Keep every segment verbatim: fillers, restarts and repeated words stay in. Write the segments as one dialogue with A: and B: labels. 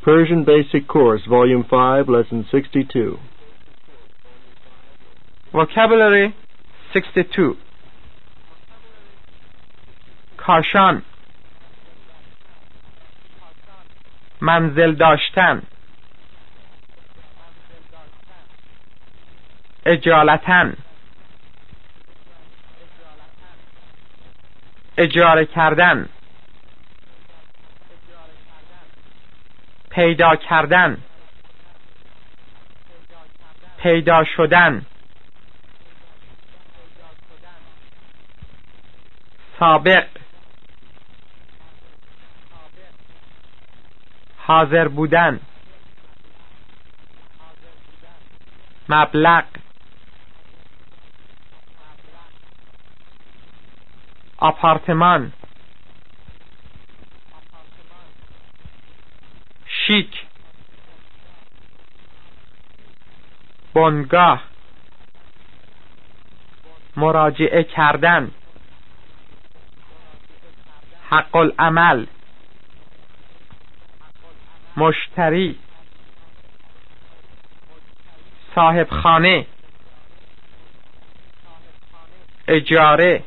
A: Persian Basic Course, Volume five, Lesson sixty-two.
B: Vocabulary sixty-two. کاشان، منزل داشتن، اجالتاً، اجاره کردن، پیدا کردن، پیدا شدن، سابق، حاضر بودن، مبلغ، آپارتمان، شیک، بنگاه، مراجعه کردن، حق العمل، مشتری، صاحب خانه، اجاره،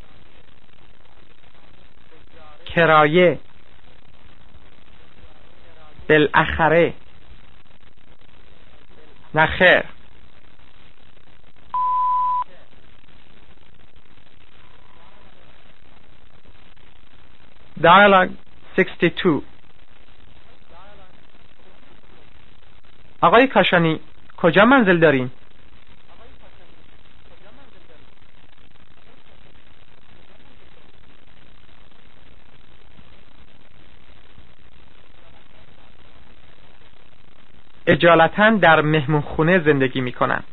B: کرایه، بالاخره، نخیر. Dialogue sixty-two. آقای کاشانی، کجا منزل دارین؟ اجالتاً در مهمونخونه زندگی می کنم.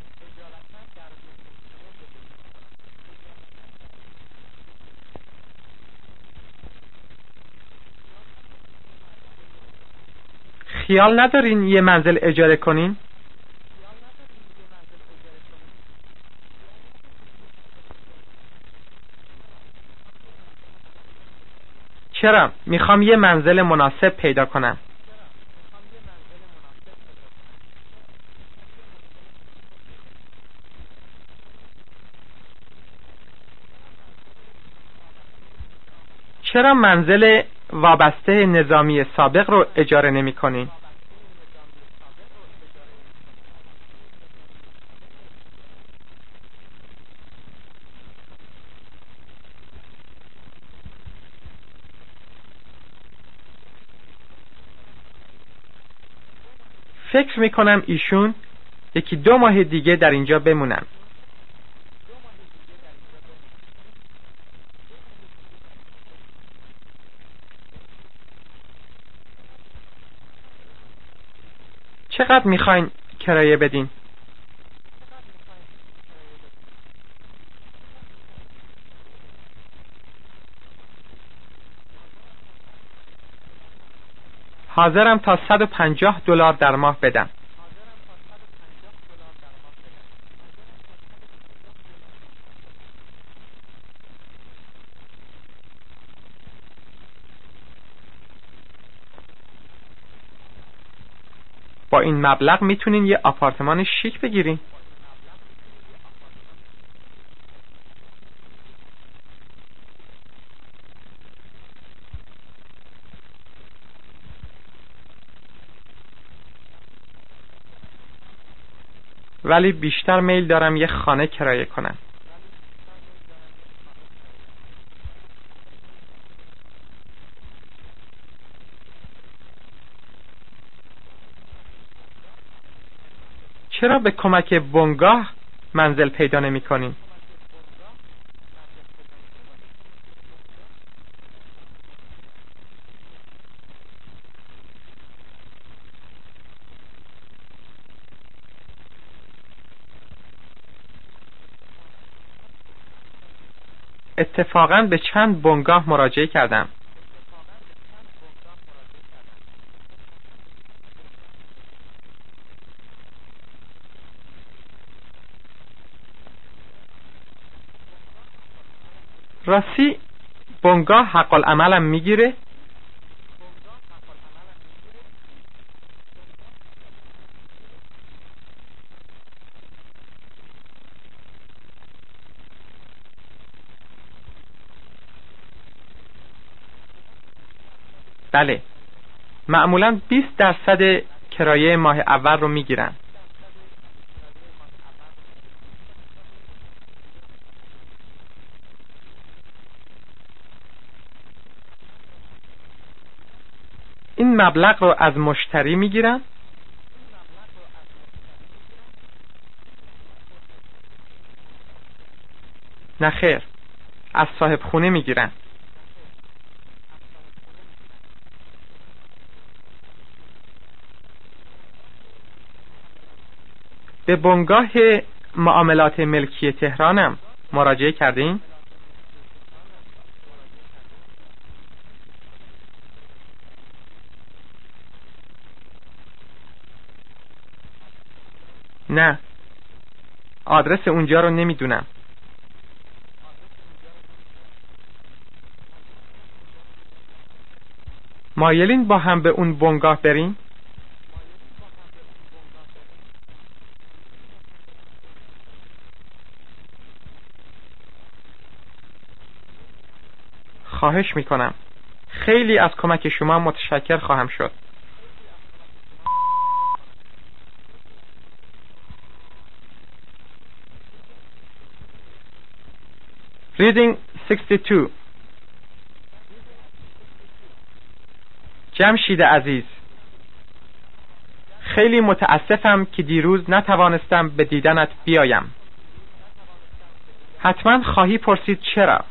B: خیال ندارین یه منزل اجاره کنین؟ چرا؟ میخوام یه منزل مناسب پیدا کنم. چرا منزل وابسته نظامی سابق رو اجاره نمی کنین؟ فکر می کنم ایشون یکی دو ماه دیگه در اینجا بمونن. چقدر میخواین کرایه بدین؟ حاضرم تا صد و پنجاه دلار در ماه بدم. با این مبلغ میتونین یه آپارتمان شیک بگیرین. ولی بیشتر میل دارم یه خانه کرایه کنم. چرا به کمک بنگاه منزل پیدا نمی کنین؟ اتفاقاً به چند بنگاه مراجعه کردم. راستی بنگاه حق العملم میگیره؟ بله، معمولاً بیست درصد کرایه ماه اول رو میگیرن. این مبلغ رو از مشتری میگیرن؟ نه خیر، از صاحب خونه میگیرن. به بنگاه معاملات ملکی تهرانم مراجعه کردین؟ نه، آدرس اونجا رو نمیدونم. مایلین با هم به اون بنگاه بریم؟ خواهش میکنم. خیلی از کمک شما متشکر خواهم شد. Reading شصت و دو. جمشید عزیز، خیلی متاسفم که دیروز نتوانستم به دیدنت بیایم. حتما خواهی پرسید چرا؟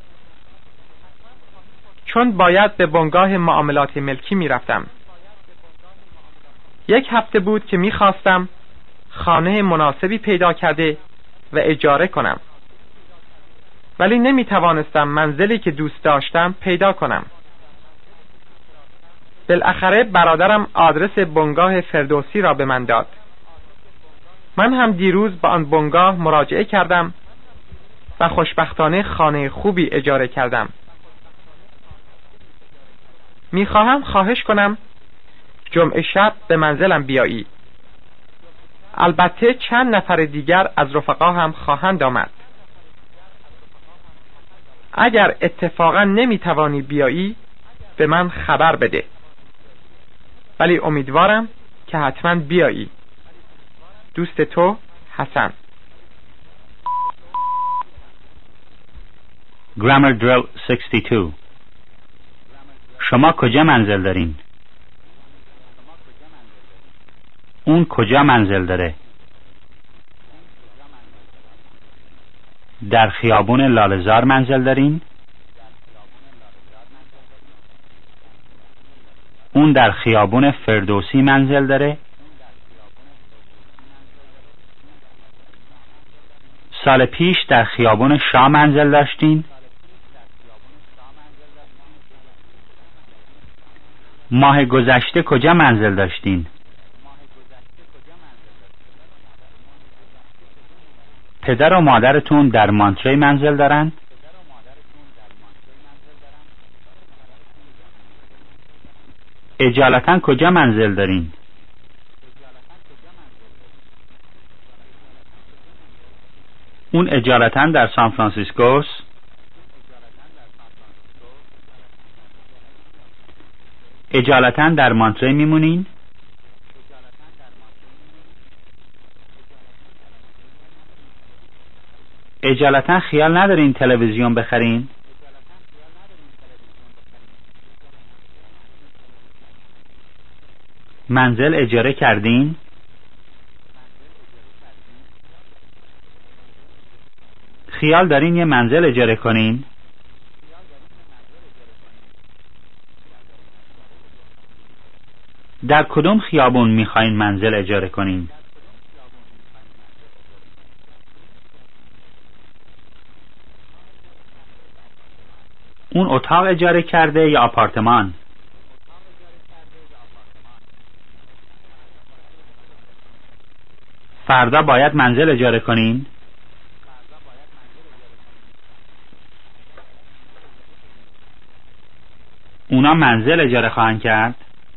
B: چون باید به بنگاه معاملات ملکی می رفتم. یک هفته بود که می خواستم خانه مناسبی پیدا کرده و اجاره کنم، ولی نمی توانستم منزلی که دوست داشتم پیدا کنم. بالاخره برادرم آدرس بنگاه فردوسی را به من داد. من هم دیروز به آن بنگاه مراجعه کردم و خوشبختانه خانه خوبی اجاره کردم. میخواهم خواهش کنم جمعه شب به منزلم بیایی. البته چند نفر دیگر از رفقا هم خواهند آمد. اگر اتفاقا نمیتوانی بیایی به من خبر بده، ولی امیدوارم که حتما بیایی. دوست تو، حسن.
C: Grammar Drill شصت و دو. شما کجا منزل دارین؟ اون کجا منزل داره؟ در خیابون لاله‌زار منزل دارین؟ اون در خیابون فردوسی منزل داره؟ سال پیش در خیابون شاه منزل داشتین؟ ماه گذشته کجا منزل داشتین؟ پدر و مادرتون در مانتری منزل دارن؟ اجالتا کجا منزل دارین؟ اون اجالتا در سان فرانسیسکوست؟ اجالتا در مانتری میمونین؟ اجالتا خیال ندارین تلویزیون بخرین؟ منزل اجاره کردین؟ خیال دارین یه منزل اجاره کنین؟ در کدوم خیابون میخواین منزل اجاره کنین؟ اون اتاق اجاره کرده یا آپارتمان؟ فردا باید منزل اجاره کنین؟ اونا منزل اجاره خواهند کرد؟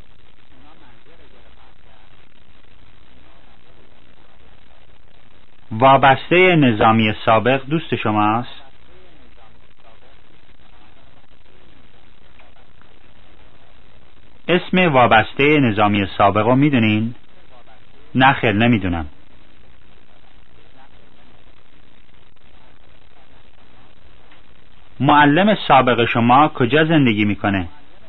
C: وابسته نظامی سابق دوست شماست؟ اسم وابسته نظامی سابق رو میدونین؟ نه خیر نمیدونم. معلم سابق شما کجا زندگی میکنه؟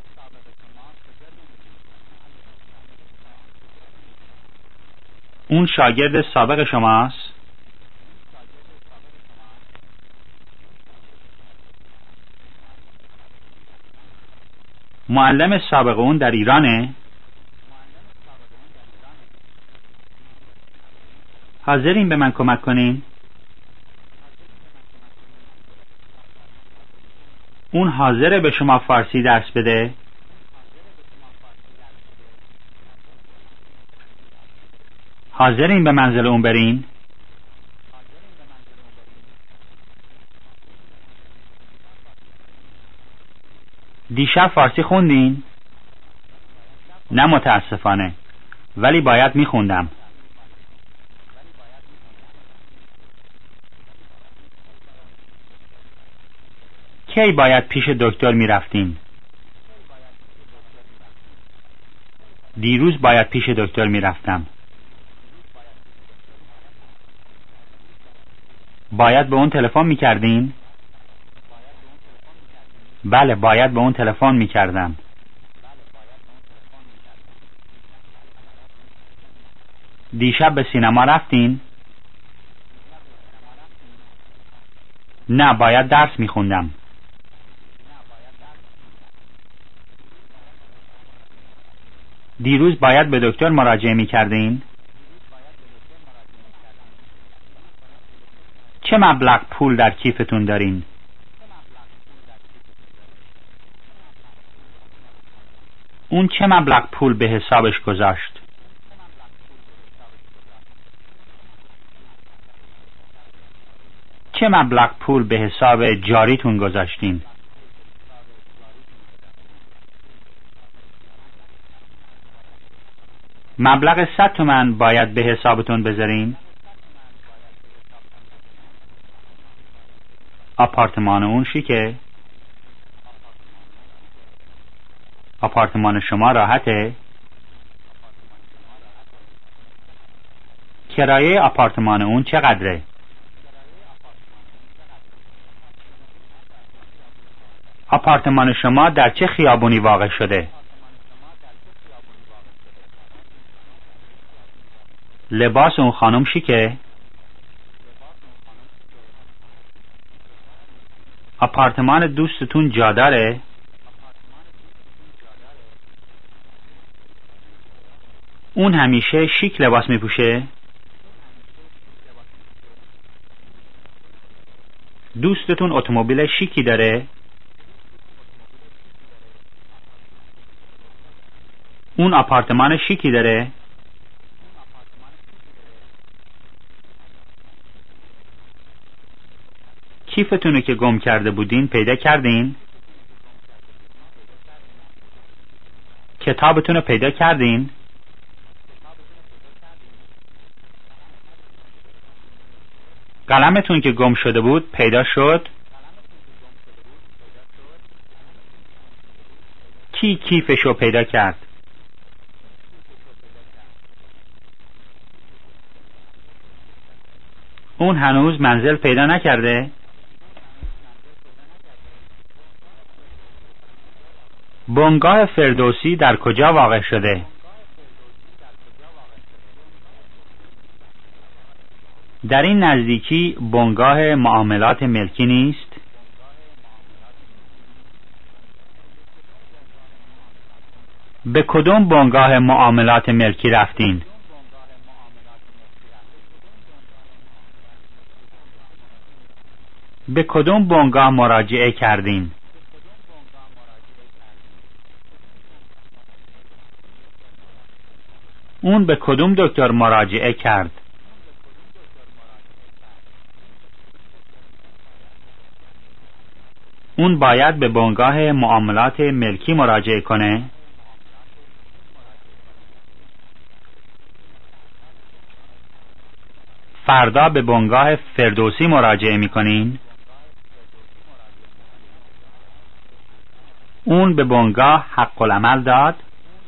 C: اون شاگرد سابق شماست؟ معلم سابق اون در ایرانه؟ حاضرین به من کمک کنین؟ اون حاضره به شما فارسی درس بده؟ حاضرین به منزل اون برین؟ دیشب فارسی خوندین؟ نه متاسفانه، ولی باید میخوندم. کی باید پیش دکتر میرفتین؟ دیروز باید پیش دکتر میرفتم. باید به اون تلفن میکردین؟ بله باید به اون تلفن میکردم. دیشب به سینما رفتین؟ نه باید درس میخوندم. دیروز باید به دکتر مراجعه میکردین؟ چه مبلغ پول در کیفتون دارین؟ اون چه مبلغ پول به حسابش گذاشت؟ چه مبلغ پول به حساب جاریتون گذاشتین؟ مبلغ صد تومن باید به حسابتون بذارین؟ آپارتمان اون شیکه؟ آپارتمان شما راحته؟ کرایه آپارتمان اون چقدره؟ آپارتمان شما در چه خیابونی واقع شده؟ لباس اون خانم شیکه؟ آپارتمان دوستتون جا داره؟ اون همیشه شیک لباس می پوشه؟ دوستتون اتومبیل شیکی داره؟ اون آپارتمان شیکی داره؟ کیفتونو که گم کرده بودین پیدا کردین؟ کتابتونو پیدا کردین؟ قلمتون که گم شده بود پیدا شد؟ کی کیفشو پیدا کرد؟ اون هنوز منزل پیدا نکرده؟ بنگاه فردوسی در کجا واقع شده؟ در این نزدیکی بنگاه معاملات ملکی نیست؟ به کدوم بنگاه معاملات ملکی رفتین؟ به کدوم بنگاه مراجعه کردین؟ اون به کدوم دکتر مراجعه کرد؟ اون باید به بنگاه معاملات ملکی مراجعه کنه؟ فردا به بنگاه فردوسی مراجعه میکنین؟ اون به بنگاه حق العمل داد؟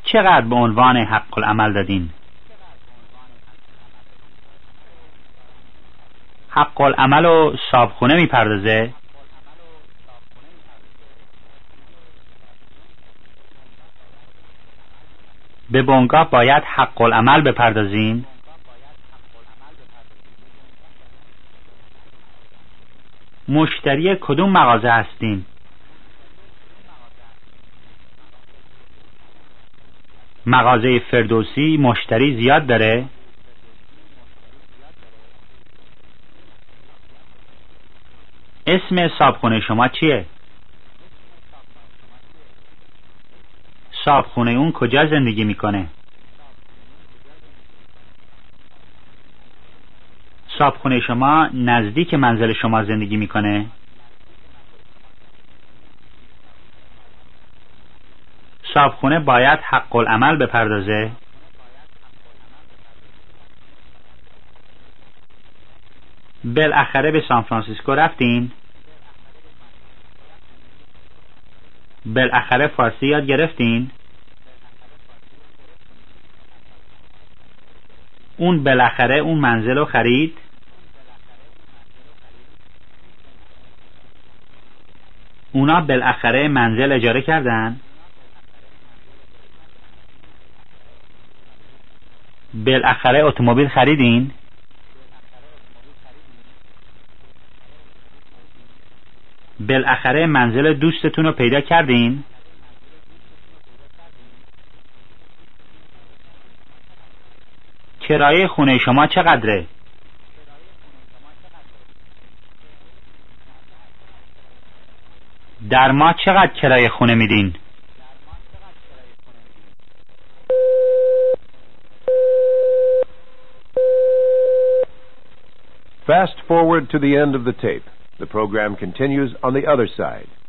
C: چقدر به عنوان حق العمل دادین؟ حق العمل و صابخونه میپردازه؟ به بنگاه باید حق العمل بپردازین؟ مشتری کدوم مغازه هستین؟ مغازه فردوسی مشتری زیاد داره؟ اسم صابخونه شما چیه؟ صابخونه اون کجا زندگی میکنه؟ صابخونه شما نزدیک منزل شما زندگی میکنه؟ صابخونه باید حق العمل بپردازه؟ بالاخره به سان فرانسیسکو رفتین؟ بالاخره فارسی یاد گرفتین؟ اون بالاخره اون منزل رو خرید؟ اونا بالاخره منزل اجاره کردن؟ بالاخره اتومبیل خریدین؟ بالاخره منزل دوستتون رو پیدا کردین؟ کرایه خونه شما چقدره؟ در ماه چقدر کرایه خونه میدین؟
D: Fast forward to the end of the tape. The program continues on the other side.